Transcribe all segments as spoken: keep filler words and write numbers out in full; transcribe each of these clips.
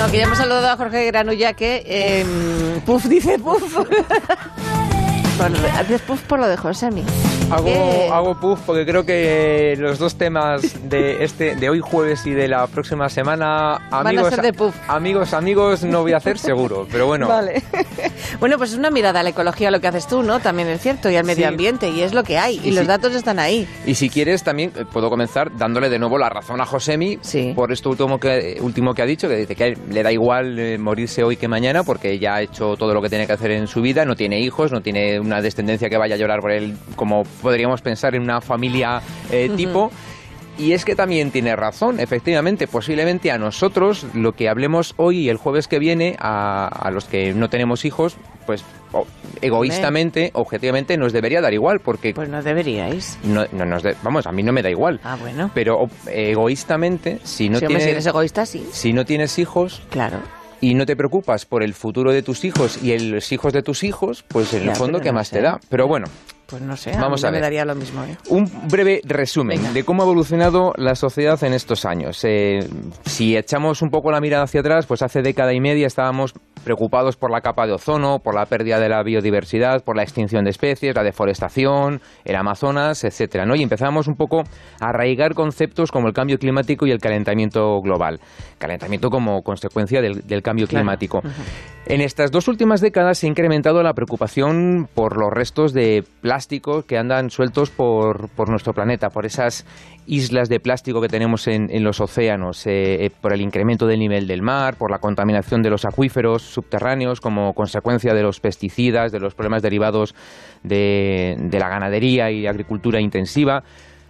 Bueno, que ya hemos saludado a Jorge Granulla, que eh, Puff dice Puff. Bueno, haces Puff por lo de Josemi. Hago, ¿Qué? hago puff porque creo que los dos temas de este de hoy jueves y de la próxima semana, amigos, van a ser de puff. amigos, amigos, no voy a hacer seguro, pero bueno. Vale. Bueno, pues es una mirada a la ecología lo que haces tú, ¿no? También es cierto, y al medio Sí. ambiente, y es lo que hay, y, Y los sí. datos están ahí. Y si quieres también eh, puedo comenzar dándole de nuevo la razón a Josemi Sí. por esto último que, último que ha dicho, que dice que le da igual eh, morirse hoy que mañana porque ya ha hecho todo lo que tiene que hacer en su vida, no tiene hijos, no tiene una descendencia que vaya a llorar por él como podríamos pensar en una familia eh, uh-huh. tipo. Y es que también tiene razón, efectivamente, posiblemente a nosotros lo que hablemos hoy y el jueves que viene, a, a los que no tenemos hijos, pues o, egoístamente, objetivamente, nos debería dar igual, porque... Pues no deberíais. No, no nos de, vamos, a mí no me da igual. Ah, bueno. Pero egoístamente, si no sí, tienes... hombre, si eres egoísta, sí. Si no tienes hijos... Claro. Y no te preocupas por el futuro de tus hijos y el, los hijos de tus hijos, pues en ya, el fondo, ¿qué no más sé. te da? Pero bueno... Pues no sé, vamos a, mí a ver. me daría lo mismo. ¿eh? Un breve resumen Venga. de cómo ha evolucionado la sociedad en estos años. Eh, si echamos un poco la mirada hacia atrás, pues hace década y media estábamos preocupados por la capa de ozono, por la pérdida de la biodiversidad, por la extinción de especies, la deforestación, el Amazonas, etcétera, ¿no? Y empezamos un poco a arraigar conceptos como el cambio climático y el calentamiento global. Calentamiento como consecuencia del, del cambio claro. climático. Uh-huh. En estas dos últimas décadas se ha incrementado la preocupación por los restos de plástico que andan sueltos por, por nuestro planeta, por esas islas de plástico que tenemos en, en los océanos, eh, por el incremento del nivel del mar, por la contaminación de los acuíferos subterráneos como consecuencia de los pesticidas, de los problemas derivados de, de la ganadería y agricultura intensiva.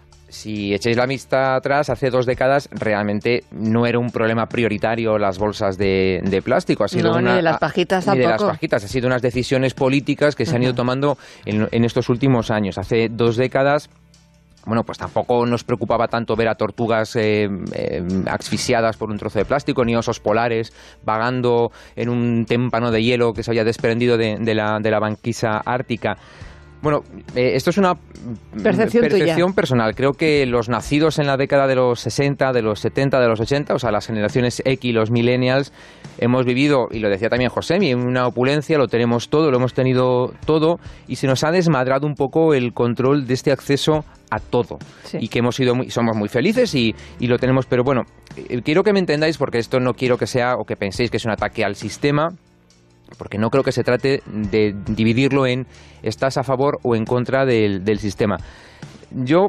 Si echáis la vista atrás, hace dos décadas realmente no era un problema prioritario las bolsas de, de plástico. Ha sido no, una, ni de las pajitas ni tampoco. de las pajitas. Ha sido unas decisiones políticas que se han ido tomando en, en estos últimos años. Hace dos décadas... Bueno, pues tampoco nos preocupaba tanto ver a tortugas eh, eh, asfixiadas por un trozo de plástico, ni osos polares vagando en un témpano de hielo que se había desprendido de, de, la, de la banquisa ártica. Bueno, eh, esto es una percepción, percepción personal. Creo que los nacidos en la década de los sesenta, de los setenta, de los ochenta, o sea, las generaciones X, los millennials, hemos vivido, y lo decía también Josemi, en una opulencia, lo tenemos todo, lo hemos tenido todo, y se nos ha desmadrado un poco el control de este acceso a todo. Sí. Y que hemos sido muy, somos muy felices y, y lo tenemos, pero bueno, eh, quiero que me entendáis, porque esto no quiero que sea, o que penséis que es un ataque al sistema, porque no creo que se trate de dividirlo en estás a favor o en contra del, del sistema. Yo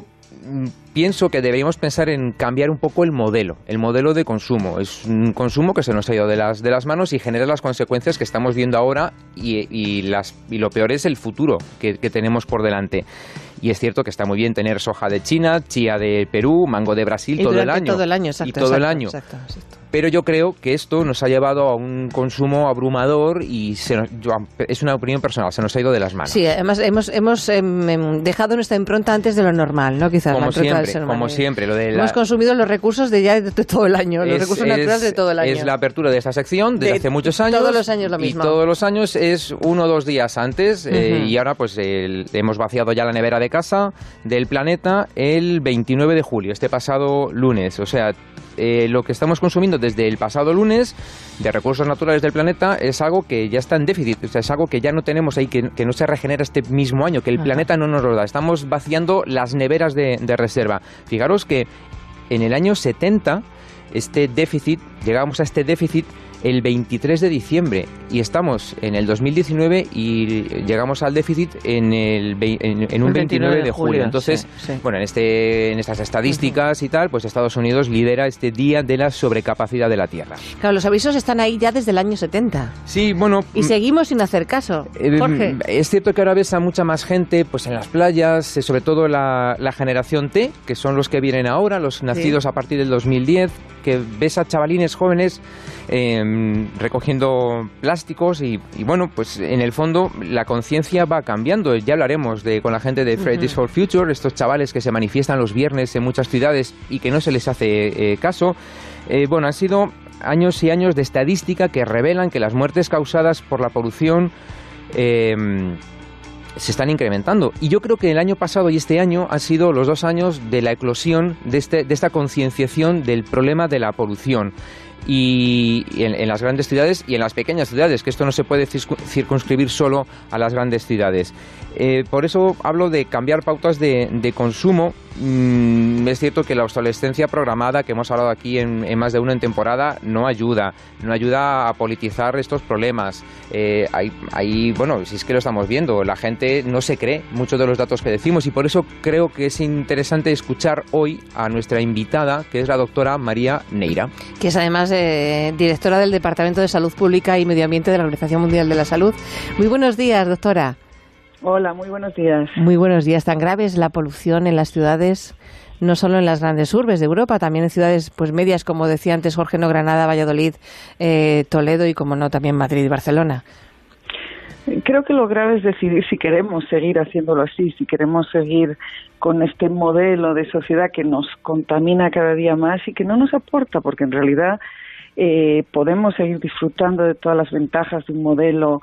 pienso que deberíamos pensar en cambiar un poco el modelo, el modelo de consumo. Es un consumo que se nos ha ido de las, de las manos y genera las consecuencias que estamos viendo ahora y, y, las, y lo peor es el futuro que, que tenemos por delante. Y es cierto que está muy bien tener soja de China, chía de Perú, mango de Brasil y todo el año. todo el año, exacto. Y todo exacto, el año. Exacto, exacto. Pero yo creo que esto nos ha llevado a un consumo abrumador y se nos, yo, es una opinión personal, se nos ha ido de las manos. Sí, además hemos, hemos eh, dejado nuestra impronta antes de lo normal, ¿no? Quizás como la siempre, del ser humano. Como siempre. Lo de la... Hemos consumido los recursos de ya de todo el año, los es, recursos es, naturales de todo el año. Es la apertura de esta sección desde de hace muchos años. Todos los años lo mismo. Y todos los años es uno o dos días antes uh-huh. eh, y ahora pues el, hemos vaciado ya la nevera de casa del planeta el veintinueve de julio, este pasado lunes. O sea, eh, lo que estamos consumiendo desde el pasado lunes de recursos naturales del planeta es algo que ya está en déficit, o sea, es algo que ya no tenemos ahí, que, que no se regenera este mismo año, que el Ajá. planeta no nos lo da. Estamos vaciando las neveras de, de reserva. Fijaros que en el año setenta este déficit, llegamos a este déficit el veintitrés de diciembre y estamos en el dos mil diecinueve y llegamos al déficit en el en, en un veintinueve de julio. Entonces, sí, sí. bueno, en este en estas estadísticas uh-huh. y tal, pues Estados Unidos lidera este día de la sobrecapacidad de la Tierra. Claro, los avisos están ahí ya desde el año setenta. Sí, bueno, y seguimos sin hacer caso. Jorge. Es cierto que ahora ves a mucha más gente pues en las playas, sobre todo la, la generación T, que son los que vienen ahora, los nacidos sí. a partir del dos mil diez, que ves a chavalines jóvenes eh, recogiendo plásticos y, y bueno, pues en el fondo la conciencia va cambiando. Ya hablaremos de con la gente de Fridays uh-huh. for Future, estos chavales que se manifiestan los viernes en muchas ciudades y que no se les hace eh, caso. Eh, bueno, han sido años y años de estadística que revelan que las muertes causadas por la polución eh, se están incrementando. Y yo creo que el año pasado y este año han sido los dos años de la eclosión de, este, de esta concienciación del problema de la polución. y, y en, en las grandes ciudades y en las pequeñas ciudades, que esto no se puede circunscribir solo a las grandes ciudades. Eh, por eso hablo de cambiar pautas de, de consumo. Mm, es cierto que la obsolescencia programada, que hemos hablado aquí en, en más de una en temporada, no ayuda, no ayuda a politizar estos problemas. Eh, hay, hay, bueno, si es que lo estamos viendo, la gente no se cree muchos de los datos que decimos, y por eso creo que es interesante escuchar hoy a nuestra invitada, que es la doctora María Neira. Que es además eh, directora del Departamento de Salud Pública y Medio Ambiente de la Organización Mundial de la Salud. Muy buenos días, doctora. Hola, muy buenos días. Muy buenos días. ¿Tan grave es la polución en las ciudades, no solo en las grandes urbes de Europa, también en ciudades pues medias, como decía antes Jorge, no, Granada, Valladolid, eh, Toledo y, como no, también Madrid y Barcelona? Creo que lo grave es decidir si queremos seguir haciéndolo así, si queremos seguir con este modelo de sociedad que nos contamina cada día más y que no nos aporta, porque en realidad Eh, podemos seguir disfrutando de todas las ventajas de un modelo,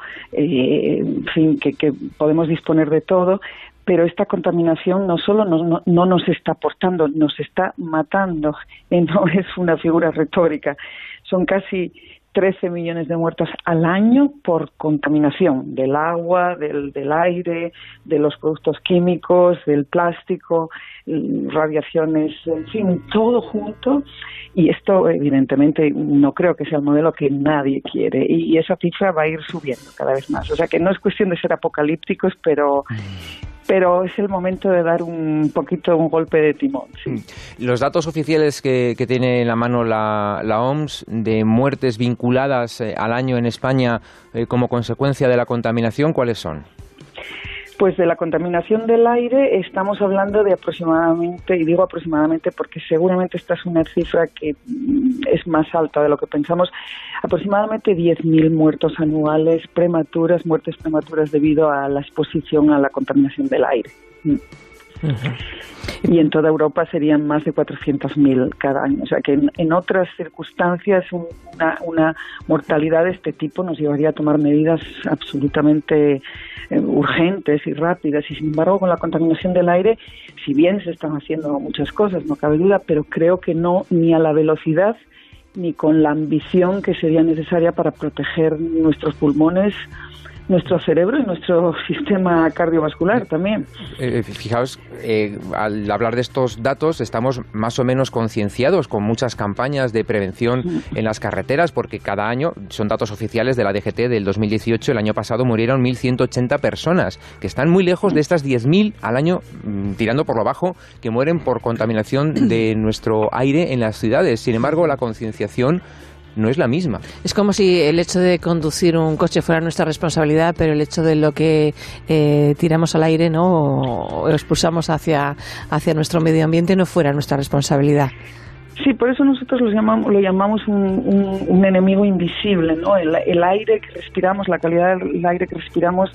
eh, en fin, que, que podemos disponer de todo, pero esta contaminación no solo no, no, no nos está aportando, nos está matando, eh, no es una figura retórica. Son casi trece millones de muertos al año por contaminación del agua, del, del aire, de los productos químicos, del plástico, radiaciones, en fin, todo junto. Y esto, evidentemente, no creo que sea el modelo que nadie quiere. Y, y esa cifra va a ir subiendo cada vez más. O sea que no es cuestión de ser apocalípticos, pero... pero es el momento de dar un poquito un golpe de timón. Sí. Los datos oficiales que, que tiene en la mano la, la O M S de muertes vinculadas eh, al año en España eh, como consecuencia de la contaminación, ¿cuáles son? Pues de la contaminación del aire estamos hablando de aproximadamente, y digo aproximadamente porque seguramente esta es una cifra que es más alta de lo que pensamos, aproximadamente diez mil muertos anuales prematuras, muertes prematuras debido a la exposición a la contaminación del aire. Uh-huh. Y en toda Europa serían más de cuatrocientos mil cada año. O sea que en, en otras circunstancias una, una mortalidad de este tipo nos llevaría a tomar medidas absolutamente eh, urgentes y rápidas. Y sin embargo, con la contaminación del aire, si bien se están haciendo muchas cosas, no cabe duda, pero creo que no ni a la velocidad ni con la ambición que sería necesaria para proteger nuestros pulmones, nuestro cerebro y nuestro sistema cardiovascular también. Eh, fijaos, eh, al hablar de estos datos estamos más o menos concienciados con muchas campañas de prevención en las carreteras, porque cada año, son datos oficiales de la D G T del dos mil dieciocho, el año pasado murieron mil ciento ochenta personas, que están muy lejos de estas diez mil al año, tirando por lo bajo, que mueren por contaminación de nuestro aire en las ciudades. Sin embargo, la concienciación no es la misma. Es como si el hecho de conducir un coche fuera nuestra responsabilidad, pero el hecho de lo que eh, tiramos al aire, ¿no?, o, o expulsamos hacia, hacia nuestro medio ambiente no fuera nuestra responsabilidad. Sí, por eso nosotros lo llamamos, lo llamamos un, un, un enemigo invisible, ¿no? El, el aire que respiramos, la calidad del aire que respiramos,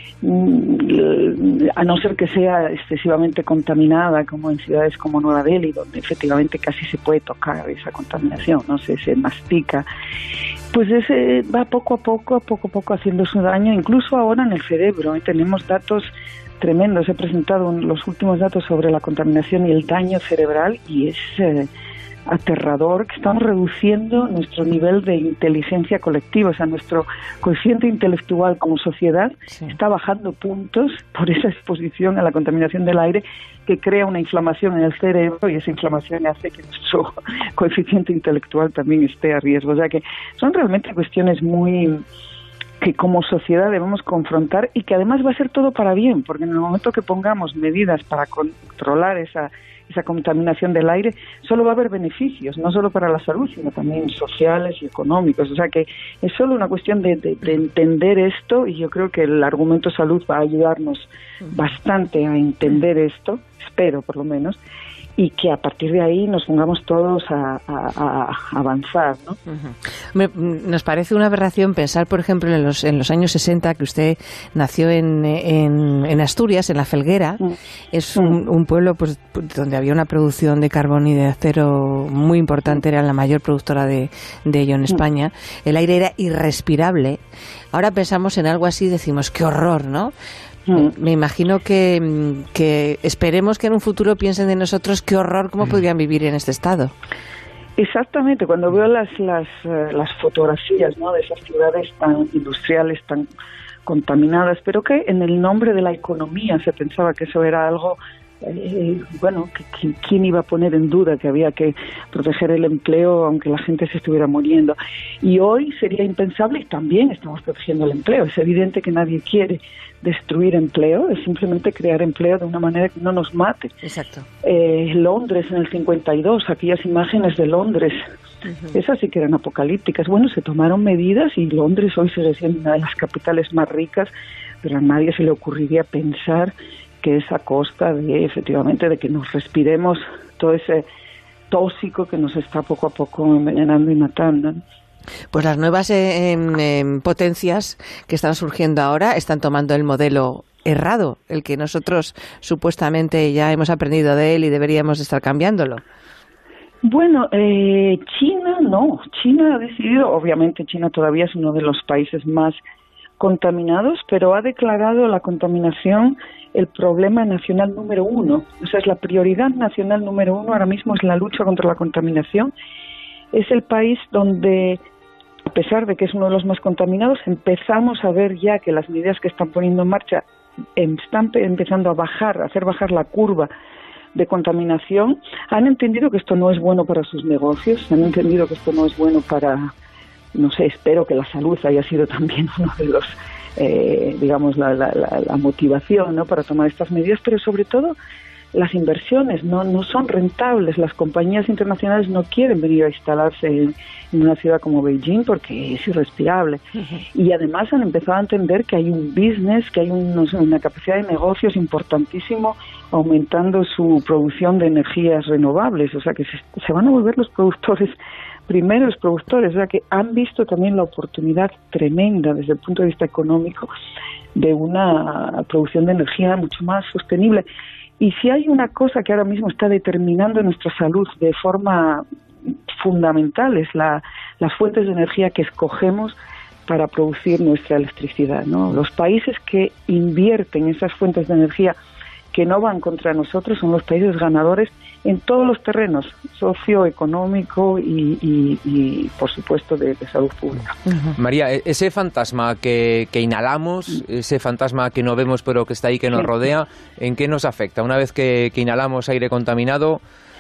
a no ser que sea excesivamente contaminada, como en ciudades como Nueva Delhi, donde efectivamente casi se puede tocar esa contaminación, no sé, se mastica, pues ese va poco a poco, a poco a poco haciendo su daño, incluso ahora en el cerebro, ¿eh? Tenemos datos tremendos, he presentado los últimos datos sobre la contaminación y el daño cerebral, y es eh, aterrador que estamos reduciendo nuestro nivel de inteligencia colectiva, o sea, nuestro coeficiente intelectual como sociedad sí. está bajando puntos por esa exposición a la contaminación del aire, que crea una inflamación en el cerebro, y esa inflamación hace que nuestro coeficiente intelectual también esté a riesgo. O sea que son realmente cuestiones muy que como sociedad debemos confrontar, y que además va a ser todo para bien, porque en el momento que pongamos medidas para controlar esa esa contaminación del aire, solo va a haber beneficios, no solo para la salud, sino también sociales y económicos. O sea que es solo una cuestión de, de, de entender esto, y yo creo que el argumento salud va a ayudarnos bastante a entender esto, espero por lo menos, y que a partir de ahí nos pongamos todos a, a, a avanzar, ¿no? Uh-huh. Nos parece una aberración pensar, por ejemplo, en los, en los años sesenta, que usted nació en, en, en Asturias, en La Felguera. Uh-huh. Es un, un pueblo pues donde había una producción de carbón y de acero muy importante, era la mayor productora de, de ello en España. Uh-huh. El aire era irrespirable. Ahora pensamos en algo así y decimos, qué horror, ¿no? Me imagino que, que esperemos que en un futuro piensen de nosotros qué horror, cómo podrían vivir en este estado. Exactamente, cuando veo las las, uh, las fotografías, ¿no?, de esas ciudades tan industriales, tan contaminadas, pero que en el nombre de la economía se pensaba que eso era algo, eh, bueno, que, que, ¿quién iba a poner en duda que había que proteger el empleo aunque la gente se estuviera muriendo? Y hoy sería impensable, y también estamos protegiendo el empleo. Es evidente que nadie quiere destruir empleo, es simplemente crear empleo de una manera que no nos mate. Exacto. Eh, Londres en el cincuenta y dos, aquellas imágenes de Londres, uh-huh. esas sí que eran apocalípticas. Bueno, se tomaron medidas y Londres hoy sigue siendo una de las capitales más ricas, pero a nadie se le ocurriría pensar que es a costa de, efectivamente, de que nos respiremos todo ese tóxico que nos está poco a poco envenenando y matando, ¿no? Pues las nuevas eh, eh, potencias que están surgiendo ahora están tomando el modelo errado, el que nosotros supuestamente ya hemos aprendido de él y deberíamos estar cambiándolo. Bueno, eh, China no. China ha decidido, obviamente China todavía es uno de los países más contaminados, pero ha declarado la contaminación el problema nacional número uno. O sea, es la prioridad nacional número uno ahora mismo, es la lucha contra la contaminación. Es el país donde, a pesar de que es uno de los más contaminados, empezamos a ver ya que las medidas que están poniendo en marcha están empezando a bajar, a hacer bajar la curva de contaminación. Han entendido que esto no es bueno para sus negocios, han entendido que esto no es bueno para, no sé, espero que la salud haya sido también uno de los, eh, digamos, la, la, la, la motivación, ¿no?, para tomar estas medidas, pero sobre todo las inversiones no no son rentables. Las compañías internacionales no quieren venir a instalarse en, en una ciudad como Beijing porque es irrespirable. Uh-huh. Y además han empezado a entender que hay un business, que hay un, no sé, una capacidad de negocios importantísimo aumentando su producción de energías renovables. O sea, que se, se van a volver los productores, primeros productores. O sea, que han visto también la oportunidad tremenda desde el punto de vista económico de una producción de energía mucho más sostenible. Y si hay una cosa que ahora mismo está determinando nuestra salud de forma fundamental, es la, las fuentes de energía que escogemos para producir nuestra electricidad, ¿no? Los países que invierten esas fuentes de energía que no van contra nosotros son los países ganadores en todos los terrenos, socioeconómico y, y, y por supuesto, de, de salud pública. Uh-huh. María, ese fantasma que, que inhalamos, ese fantasma que no vemos pero que está ahí, que nos rodea, ¿en qué nos afecta? Una vez que, que inhalamos aire contaminado,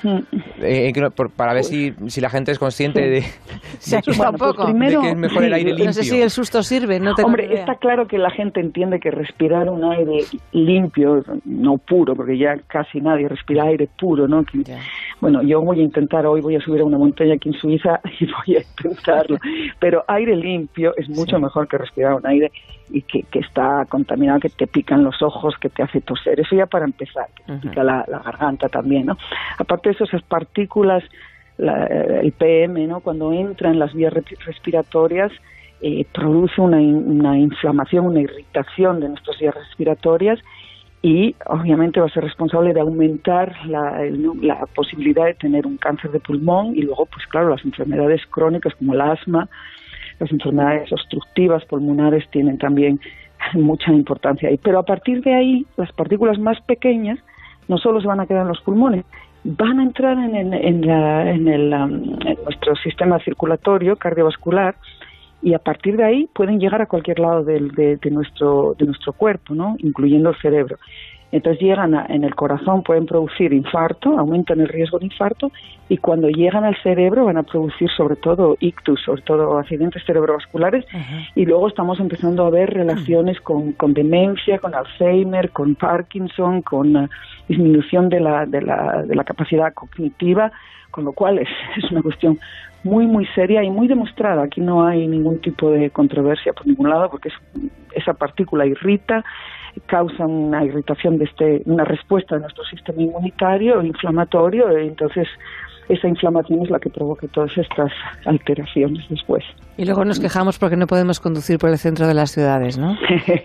Eh, por, para ver si, si la gente es consciente de, se asusta un poco, pues primero, de que es mejor el aire limpio. No sé si el susto sirve. No tengo Hombre, idea. Está claro que la gente entiende que respirar un aire limpio, no puro, porque ya casi nadie respira aire puro, ¿no? Que, yeah. Bueno, yo voy a intentar, hoy voy a subir a una montaña aquí en Suiza y voy a intentarlo, pero aire limpio es mucho sí. mejor que respirar un aire y que, que está contaminado, que te pican los ojos, que te hace toser. Eso ya para empezar, que te uh-huh. pica la, la garganta también, ¿no? Aparte de eso, esas partículas, la, el P M, ¿no?, cuando entra en las vías respiratorias, eh, produce una, una inflamación, una irritación de nuestras vías respiratorias y obviamente va a ser responsable de aumentar la, el, la posibilidad de tener un cáncer de pulmón y luego, pues claro, las enfermedades crónicas como el asma, las enfermedades obstructivas pulmonares tienen también mucha importancia ahí. Pero a partir de ahí, las partículas más pequeñas no solo se van a quedar en los pulmones, van a entrar en, el, en, la, en, el, um, en nuestro sistema circulatorio cardiovascular y a partir de ahí pueden llegar a cualquier lado del, de, de, nuestro, de nuestro cuerpo, ¿no?, incluyendo el cerebro. Entonces llegan a, en el corazón, pueden producir infarto, aumentan el riesgo de infarto y cuando llegan al cerebro van a producir sobre todo ictus, sobre todo accidentes cerebrovasculares. Uh-huh. Y luego estamos empezando a ver relaciones con, con demencia, con Alzheimer, con Parkinson, con uh, disminución de la, de, la, de la capacidad cognitiva, con lo cual es, es una cuestión muy, muy seria y muy demostrada. Aquí no hay ningún tipo de controversia por ningún lado porque es, esa partícula irrita, causa una irritación de este, una respuesta de nuestro sistema inmunitario, inflamatorio, y entonces esa inflamación es la que provoca todas estas alteraciones después. Y luego nos quejamos porque no podemos conducir por el centro de las ciudades, ¿no?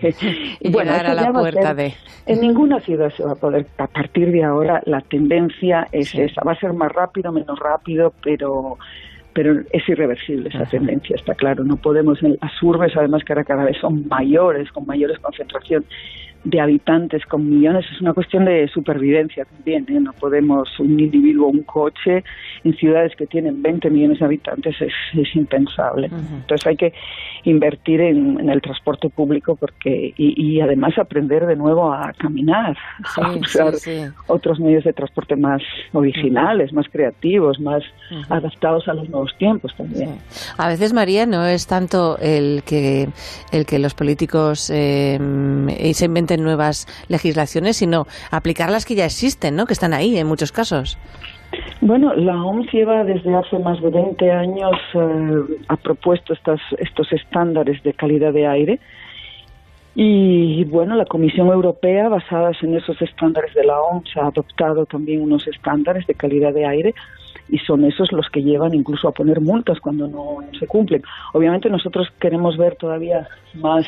Y bueno, llegar a la puerta de... En ninguna ciudad se va a poder. A partir de ahora la tendencia es sí. esa. Va a ser más rápido, menos rápido, pero... pero es irreversible esa Ajá. tendencia, está claro. No podemos, en las urbes, además que ahora cada vez son mayores, con mayores concentración de habitantes con millones, es una cuestión de supervivencia también, ¿eh? No podemos, un individuo, un coche en ciudades que tienen veinte millones de habitantes es, es impensable. Uh-huh. Entonces hay que invertir en, en el transporte público porque y, y además aprender de nuevo a caminar, sí, a usar sí, sí. otros medios de transporte más originales, uh-huh. más creativos, más uh-huh. adaptados a los nuevos tiempos también. Sí. A veces, María, no es tanto el que el que los políticos eh, se inventen nuevas legislaciones, sino aplicar las que ya existen, ¿no? Que están ahí en muchos casos. Bueno, la O M S lleva desde hace más de veinte años, eh, ha propuesto estas, estos estándares de calidad de aire y, bueno, la Comisión Europea, basadas en esos estándares de la O M S, ha adoptado también unos estándares de calidad de aire y son esos los que llevan incluso a poner multas cuando no, no se cumplen. Obviamente nosotros queremos ver todavía más,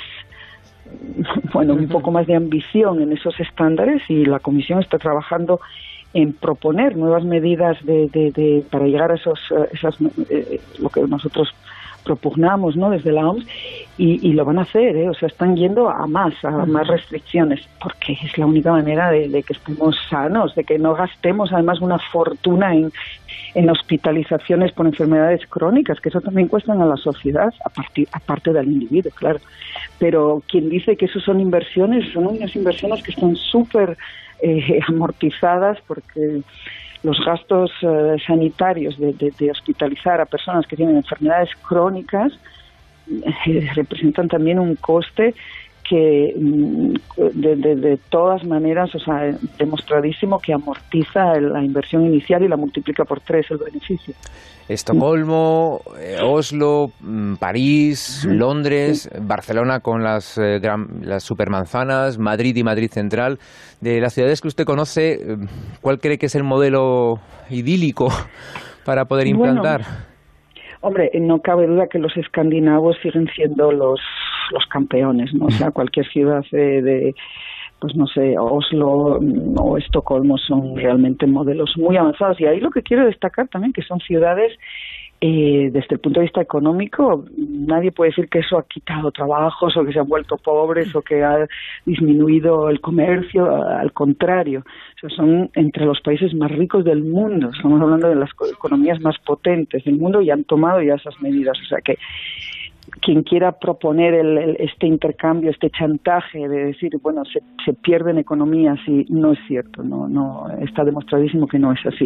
bueno, un poco más de ambición en esos estándares y la Comisión está trabajando en proponer nuevas medidas de, de, de para llegar a esos esas eh, lo que nosotros propugnamos, ¿no? Desde la O M S y, y lo van a hacer, ¿eh? O sea, están yendo a más, a más restricciones, porque es la única manera de, de que estemos sanos, de que no gastemos además una fortuna en, en hospitalizaciones por enfermedades crónicas, que eso también cuestan a la sociedad, a partir, aparte del individuo, claro. Pero quien dice que eso son inversiones, son unas inversiones que están súper eh, amortizadas porque los gastos eh, sanitarios de, de, de hospitalizar a personas que tienen enfermedades crónicas eh, representan también un coste que de, de, de todas maneras, o sea, demostradísimo que amortiza la inversión inicial y la multiplica por tres el beneficio. Estocolmo, eh, Oslo, París, Londres, sí. Barcelona con las, eh, gran, las supermanzanas, Madrid y Madrid Central. De las ciudades que usted conoce, ¿cuál cree que es el modelo idílico para poder implantar? Bueno, hombre, no cabe duda que los escandinavos siguen siendo los, los campeones, ¿no? O sea, cualquier ciudad de... de pues no sé, Oslo o Estocolmo son realmente modelos muy avanzados. Y ahí lo que quiero destacar también que son ciudades, eh, desde el punto de vista económico, nadie puede decir que eso ha quitado trabajos o que se han vuelto pobres o que ha disminuido el comercio, al contrario. O sea, son entre los países más ricos del mundo. Estamos hablando de las economías más potentes del mundo y han tomado ya esas medidas. O sea que quien quiera proponer el, el, este intercambio, este chantaje de decir, bueno, se, se pierden economías y no es cierto, no, no está demostradísimo que no es así.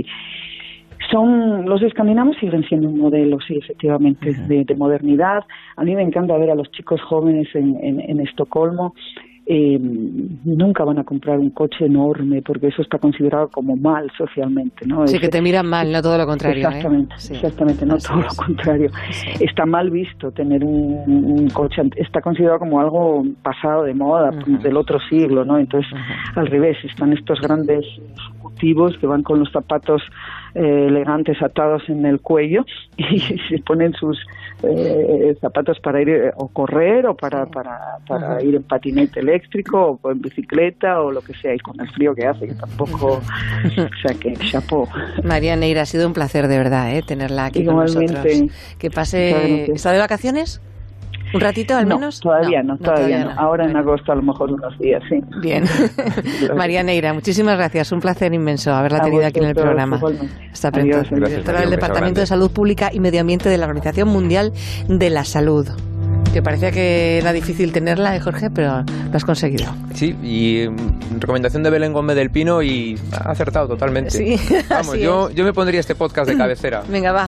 Son los escandinavos siguen siendo un modelo, sí, efectivamente, uh-huh. de, de modernidad. A mí me encanta ver a los chicos jóvenes en, en, en Estocolmo. Eh, nunca van a comprar un coche enorme porque eso está considerado como mal socialmente, ¿no? Sí, es, que te miran mal, no todo lo contrario. Exactamente, ¿eh? Sí. exactamente, no Así todo es. Lo contrario. Sí. Está mal visto tener un, un coche, está considerado como algo pasado de moda, uh-huh. del otro siglo, ¿no? Entonces, uh-huh. al revés, están estos grandes ejecutivos que van con los zapatos eh, elegantes atados en el cuello y se ponen sus eh, zapatos para ir eh, o correr o para, para, para uh-huh. ir en patinete eléctrico o en bicicleta o lo que sea, y con el frío que hace, que tampoco, o sea que chapó. María Neira, ha sido un placer de verdad, ¿eh? Tenerla aquí Igualmente, con nosotros. Que pase... ¿Está de vacaciones? ¿Un ratito al no, menos? Todavía no, no todavía, todavía no. no. Ahora bueno. En agosto a lo mejor unos días, sí. Bien. María Neira, muchísimas gracias. Un placer inmenso haberla a tenido aquí en el programa. Hasta pronto. Directora del Departamento de Salud Pública y Medio Ambiente de la Organización Mundial de la Salud. Que parecía que era difícil tenerla, ¿eh, Jorge? Pero lo has conseguido. Sí, y um, recomendación de Belén Gómez del Pino y ha acertado totalmente. Sí, Vamos, yo, yo me pondría este podcast de cabecera. Venga, va.